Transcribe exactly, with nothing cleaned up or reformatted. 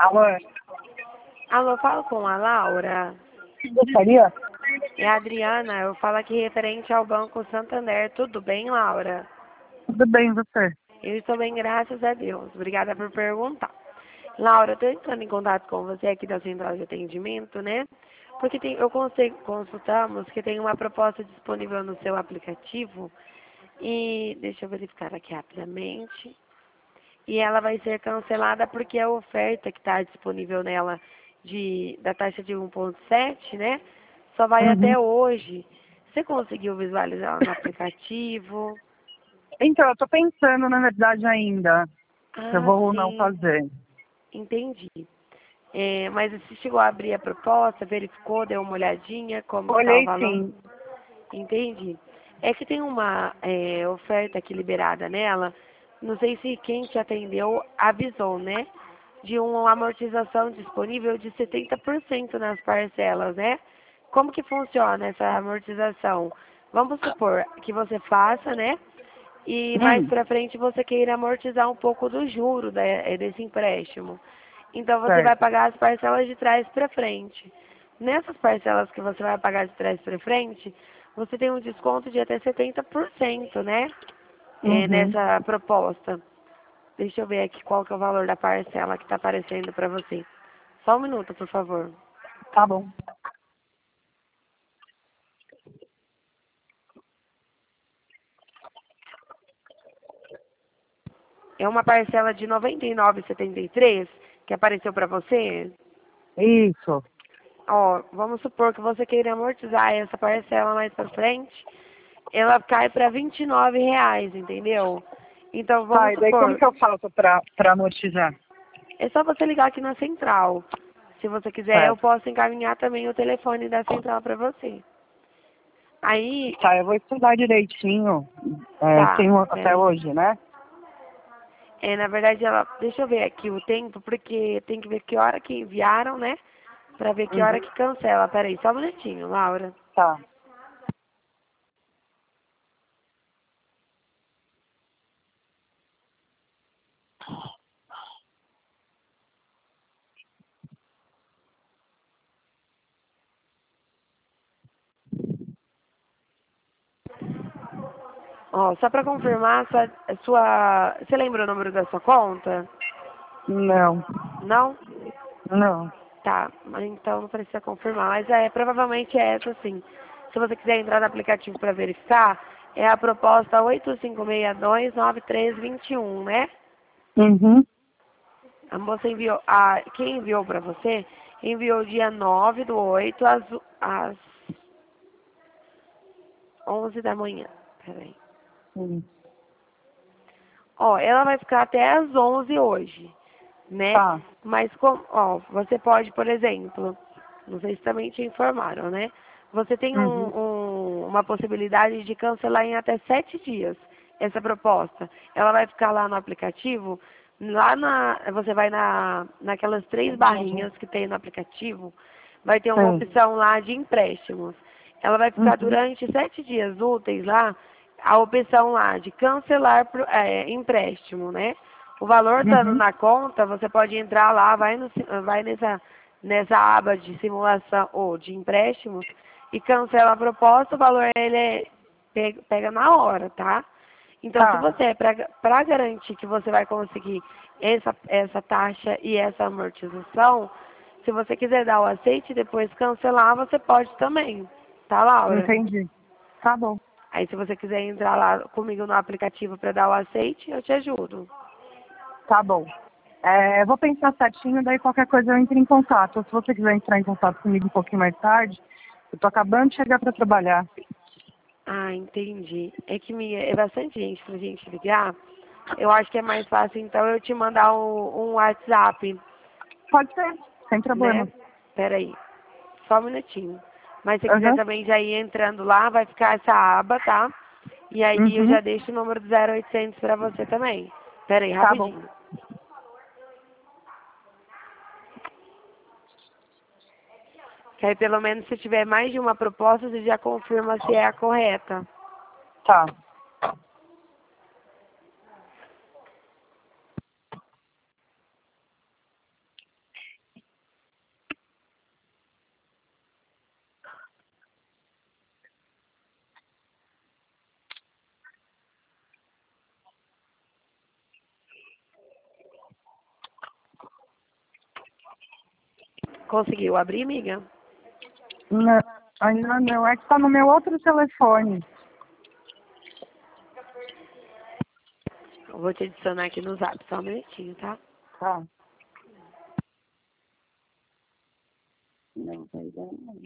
Alô? Alô, falo com a Laura. Gostaria? É a Adriana, eu falo aqui referente ao Banco Santander. Tudo bem, Laura? Tudo bem, você? Eu estou bem, graças a Deus. Obrigada por perguntar. Laura, eu estou entrando em contato com você aqui da Central de Atendimento, né? Porque tem, eu consigo, consultamos que tem uma proposta disponível no seu aplicativo. E deixa eu verificar aqui rapidamente. E ela vai ser cancelada porque a oferta que está disponível nela de, da taxa de um ponto sete, né? Só vai Uhum. até hoje. Você conseguiu visualizar no aplicativo? Então, eu tô pensando, na verdade, ainda, se eu Ah, vou ou não sim, fazer. entendi. É, mas você chegou a abrir a proposta, verificou, deu uma olhadinha, como que está o Olhei valor? sim. Entendi. É que tem uma é, oferta aqui liberada nela, não sei se quem te atendeu avisou, né? De uma amortização disponível de setenta por cento nas parcelas, né? Como que funciona essa amortização? Vamos supor que você faça, né? E mais Hum, para frente você queira amortizar um pouco do juro da- eh, desse empréstimo. Então você vai certo. pagar as parcelas de trás para frente. Nessas parcelas que você vai pagar de trás para frente, você tem um desconto de até setenta por cento, né? Eh, Uhum. nessa proposta. Deixa eu ver aqui qual que é o valor da parcela que está aparecendo para você. Só um minuto, por favor. Tá bom. É uma parcela de noventa e nove reais e setenta e três que apareceu para você? Isso. Ó, vamos supor que você queira amortizar essa parcela mais para frente, ela cai para vinte e nove reais, entendeu? Então, Tá, vamos e daí como supor, que eu faço pra, pra amortizar? é só você ligar aqui na central. Se você quiser, eu Certo. posso encaminhar também o telefone da central para você. Aí, Tá, eu vou estudar direitinho. É, tá, tenho até peraí. hoje, né? É, na verdade, ela, deixa eu ver aqui o tempo, porque tem que ver que hora que enviaram, né? Pra ver que hora Uhum. que cancela. Peraí, só um minutinho, Laura. Tá. Ó, só pra confirmar, sua, sua, você lembra o número da sua conta? Não. Não? Não. Tá, mas então não precisa confirmar. Mas é, provavelmente é essa sim. Se você quiser entrar no aplicativo para verificar, é a proposta oito cinco seis dois nove três dois um, né? Uhum. A moça enviou, a, quem enviou para você, enviou dia nove do oito às, às onze da manhã. Peraí. Sim. Ó, ela vai ficar até às onze hoje, né? Tá. Mas, com, ó, você pode, por exemplo, não sei se também te informaram, né? Você tem um, Uhum. um- uma possibilidade de cancelar em até sete dias essa proposta. Ela vai ficar lá no aplicativo, lá na, você vai na, naquelas três barrinhas que tem no aplicativo, vai ter uma Sim. opção lá de empréstimos. Ela vai ficar Uhum. durante sete dias úteis lá, a opção lá de cancelar pro- é, empréstimo, né? O valor estando Uhum. na conta, você pode entrar lá, vai, no, vai nessa, nessa aba de simulação ou de empréstimos e cancela a proposta, o valor ele é, pega, pega na hora, tá? Então, se Tá. você, para garantir que você vai conseguir essa, essa taxa e essa amortização, se você quiser dar o aceite e depois cancelar, você pode também, tá, Laura? Entendi. Tá bom. Aí, se você quiser entrar lá comigo no aplicativo para dar o aceite, eu te ajudo. Tá bom. É, eu vou pensar certinho, daí qualquer coisa eu entro em contato. Ou se você quiser entrar em contato comigo um pouquinho mais tarde, eu tô acabando de chegar para trabalhar. Ah, entendi. É que me, é bastante gente pra gente ligar. Eu acho que é mais fácil, então, eu te mandar um, um WhatsApp, Pode ser, sem né? problema. Peraí, só um minutinho. Mas se quiser Aham. também já ir entrando lá, vai ficar essa aba, tá? E aí eu Uhum. já deixo o número do zero oitocentos pra você também. Peraí, Tá bom. rapidinho. Que aí pelo menos se tiver mais de uma proposta, você já confirma se é a correta. Tá. Conseguiu abrir, amiga? Não, ainda não. É que tá no meu outro telefone. Eu vou te adicionar aqui no zap, só um minutinho, tá? Tá. Não, ainda não.